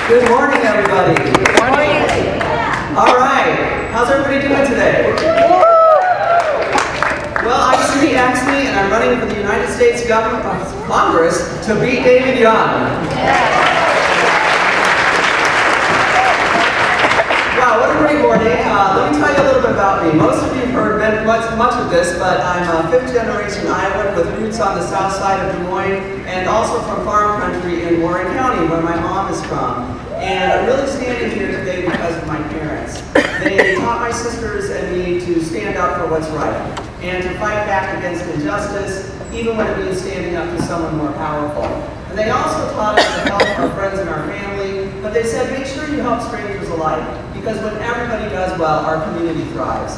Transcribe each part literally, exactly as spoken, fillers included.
Good morning, everybody. Good morning. All right. How's everybody doing today? Well, I'm Cindy Axney, and I'm running for the United States Government Congress to beat David Young. Wow, what a great morning. Uh, let me tell you a little bit about me. Most of you have heard much, much of this, but I'm a fifth generation Iowan with roots on the south side of Des Moines and also from farm country in Warren County, where my mom is from. And I'm really standing here today because of my parents. They taught my sisters and me to stand up for what's right and to fight back against injustice, even when it means standing up to someone more powerful. And they also taught us to help our friends and our family, but they said, make sure you help strangers alike, because when everybody does well, our community thrives.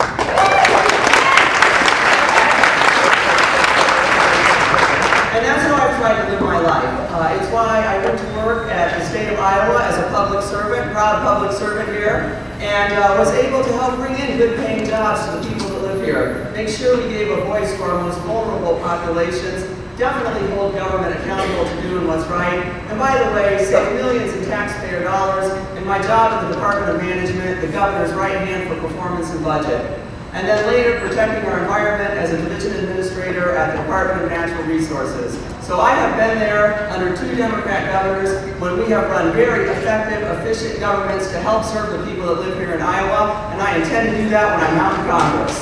And that's how I've tried to live my life. Uh, it's why I went to work at the state of Iowa as a public servant, proud public servant here, and uh, was able to help bring in good paying jobs to the people that live here. Make sure we gave a voice to our most vulnerable populations, definitely hold government accountable to doing what's right, and by the way, save millions in taxpayer dollars in my job at the Department of Management, the governor's right hand for performance and budget. And then later, protecting our environment as a division administrator at the Department of Natural Resources. So I have been there under two Democrat governors when we have run very effective, efficient governments to help serve the people that live here in Iowa, and I intend to do that when I'm out in Congress.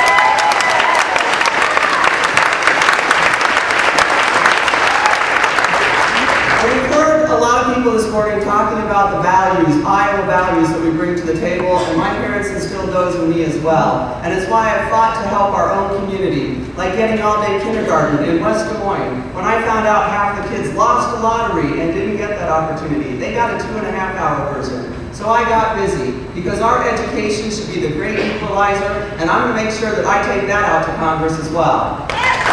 We've heard a lot of people this morning talking about the values, Iowa values that we bring to the table, and my parents instilled those in me as well. And it's why I've fought to help our own community, like getting all-day kindergarten in West Des Moines. When I found out half the kids lost the lottery and didn't get that opportunity, they got a two and a half hour version. So I got busy, because our education should be the great equalizer, and I'm going to make sure that I take that out to Congress as well.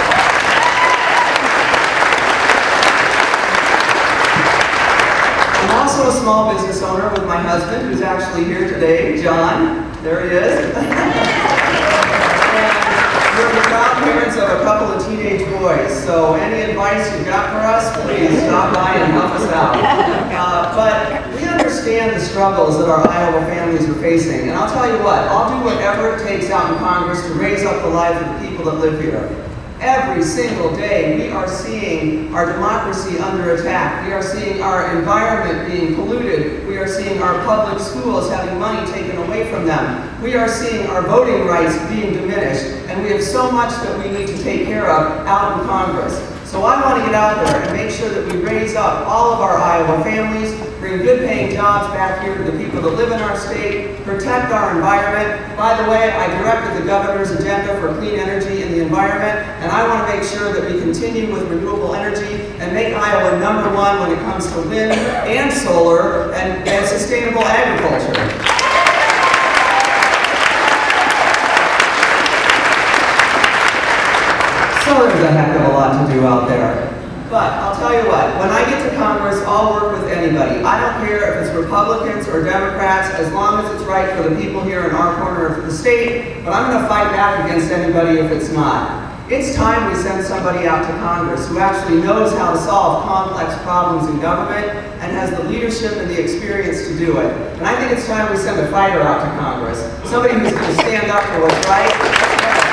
I'm also a small business owner with my husband, who's actually here today, John. There he is. And we're the proud parents of a couple of teenage boys, so any advice you've got for us, please stop by and help us out. Uh, but we understand the struggles that our Iowa families are facing, and I'll tell you what, I'll do whatever it takes out in Congress to raise up the lives of the people that live here. Every single day, we are seeing our democracy under attack. We are seeing our environment being polluted. We are seeing our public schools having money taken away from them. We are seeing our voting rights being diminished. And we have so much that we need to take care of out in Congress. So I want to get out there and make sure that we raise up all of our Iowa families, bring good paying jobs back here to the people that live in our state, protect our environment. By the way, I directed the governor's agenda for clean energy in the environment, and I want to make sure that we continue with renewable energy and make Iowa number one when it comes to wind and solar and, and sustainable agriculture. So there's a heck of a lot to do out there. But I'll tell you what, when I get to Congress, I'll work with anybody. I don't care if it's Republicans or Democrats, as long as it's right for the people here in our corner of the state, but I'm going to fight back against anybody if it's not. It's time we send somebody out to Congress who actually knows how to solve complex problems in government and has the leadership and the experience to do it. And I think it's time we send a fighter out to Congress, somebody who's going to stand up for what's right.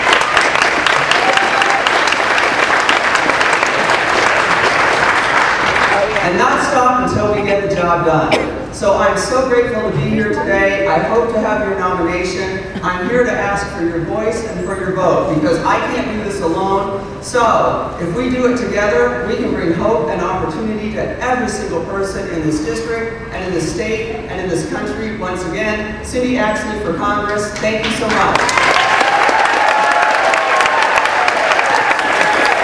And not stop until we get the job done. So I'm so grateful to be here today. I hope to have your nomination. I'm here to ask for your voice and for your vote, because I can't do this alone. So if we do it together, we can bring hope and opportunity to every single person in this district and in this state and in this country. Once again, Cindy Axney for Congress. Thank you so much.